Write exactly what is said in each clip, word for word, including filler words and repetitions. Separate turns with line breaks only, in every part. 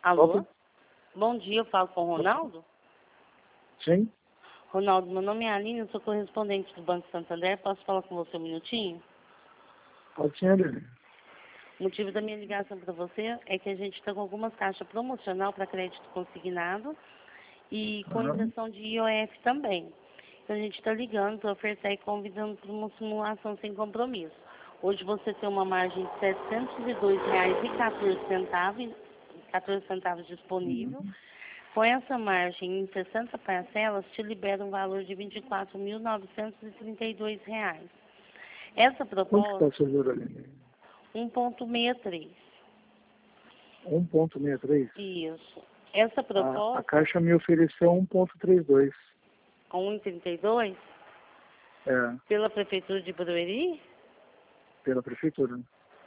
Alô?
Opa.
Bom dia, eu falo com o Ronaldo?
Sim,
Ronaldo, meu nome é Aline, eu sou correspondente do Banco Santander. Posso falar com você um minutinho?
pode ser, Aline.
O motivo da minha ligação para você é que a gente está com algumas taxas promocional para crédito consignado e com
Aham.
isenção de I O F também. Então a gente está ligando para ofertar e convidando para uma simulação sem compromisso. Hoje você tem uma margem de setecentos e dois reais e quatorze centavos, quatorze centavos disponível.
Uhum.
Com essa margem em sessenta parcelas, te libera um valor de vinte e quatro mil novecentos e trinta e dois reais. Essa
Quanto que está
proposta,
o seguro, Aline?
um vírgula sessenta e três.
um vírgula sessenta e três?
Isso. Essa
A, a
proposta,
Caixa me ofereceu um vírgula trinta e dois.
com um vírgula trinta e dois,
É,
pela Prefeitura de Barueri,
pela Prefeitura.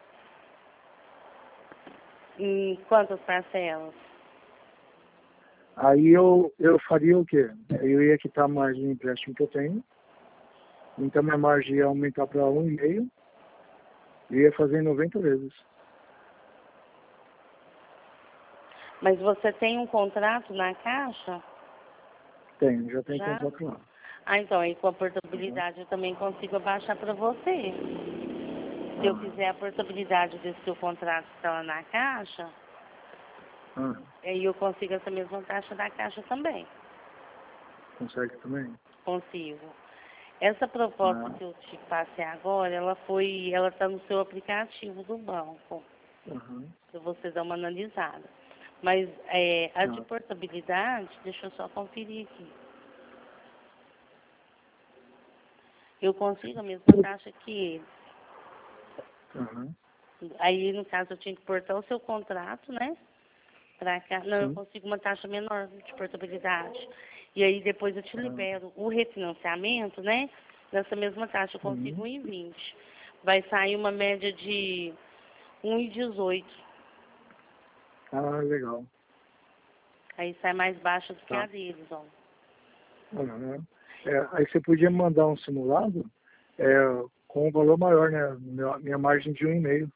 em quantas parcelas?
Aí eu, eu faria o quê? Eu ia quitar a margem de empréstimo que eu tenho. Então minha margem ia aumentar para um vírgula cinco. E ia fazer em noventa vezes.
Mas você tem um contrato na Caixa?
Tenho, já tem
Já?
contrato lá.
Ah, então, aí com a
Uhum.
portabilidade eu também consigo abaixar para você. Se eu
Ah,
fizer a portabilidade desse seu contrato que está lá na Caixa,
ah,
aí eu consigo essa mesma taxa da Caixa também.
consegue também?
Consigo. Essa proposta
Ah,
que eu te passei agora, ela foi, ela está no seu aplicativo do banco,
aham.
para você dar uma analisada. Mas é, a de
Ah,
portabilidade, deixa eu só conferir aqui. Eu consigo a mesma taxa que eles.
aham.
Aí, no caso, eu tinha que portar o seu contrato, né? Pra cá. Não, eu
Sim.
consigo uma taxa menor de portabilidade. E aí, depois eu te
Ah,
libero o refinanciamento, né? Nessa mesma taxa, eu consigo
uhum.
um vírgula vinte. Vai sair uma média de um vírgula dezoito.
Ah, legal.
Aí sai mais baixa do que a
Tá.
deles, ó.
Aham. É, aí você podia mandar um simulado é, com um valor maior, né? Minha, minha margem de um e meio.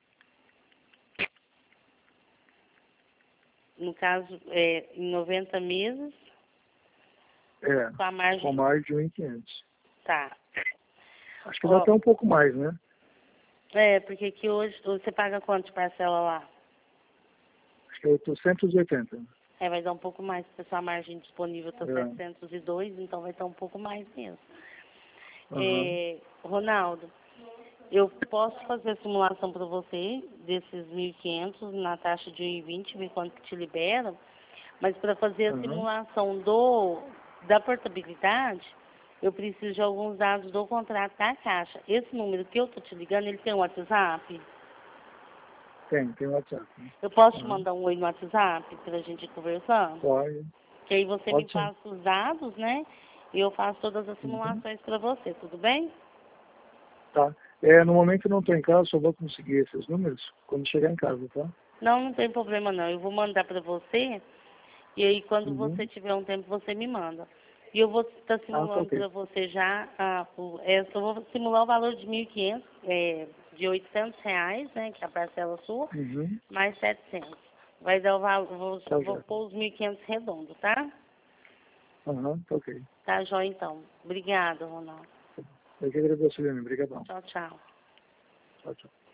No caso, é, em noventa meses,
É,
com a
com
margem...
margem de um e quinhentos.
Tá.
Acho que dá
Ó,
até um pouco mais, né?
é, porque aqui hoje você paga quanto de parcela lá?
Acho que é oitocentos e oitenta.
É, vai dar um pouco mais, porque a sua margem disponível está
É.
setecentos e dois, então vai estar um pouco mais mesmo.
Aham.
É, Ronaldo, eu posso fazer a simulação para você desses mil e quinhentos na taxa de um vírgula vinte, ver quanto que te libera, mas para fazer a
Aham.
simulação do, da portabilidade, eu preciso de alguns dados do contrato da Caixa. Esse número que eu estou te ligando, ele tem um WhatsApp?
Tem, tem WhatsApp. Né?
Eu posso te
Aham.
mandar um oi no WhatsApp para a gente ir conversando?
Pode.
Que aí você me
Pode sim.
passa os dados, né? E eu faço todas as
Uhum.
simulações para você, tudo bem?
Tá. É, no momento eu não estou em casa, só vou conseguir esses números quando chegar em casa, tá?
Não, não tem problema não. Eu vou mandar para você e aí quando você
Uhum.
tiver um tempo você me manda. E eu vou estar
Ah, tá
simulando
ok.
para você já, ah, o, é, eu vou simular o valor de mil e quinhentos, é, de oitocentos reais, né, que é a parcela sua,
Uhum.
mais setecentos. Vai dar o valor, vou,
Tá
vou
já.
pôr os mil e quinhentos redondo, tá?
Aham, tá ok.
Tá, jóia então. Obrigada, Ronaldo.
Eu que agradeço, Leandro. Obrigadão.
Tchau, tchau.
Tchau, tchau.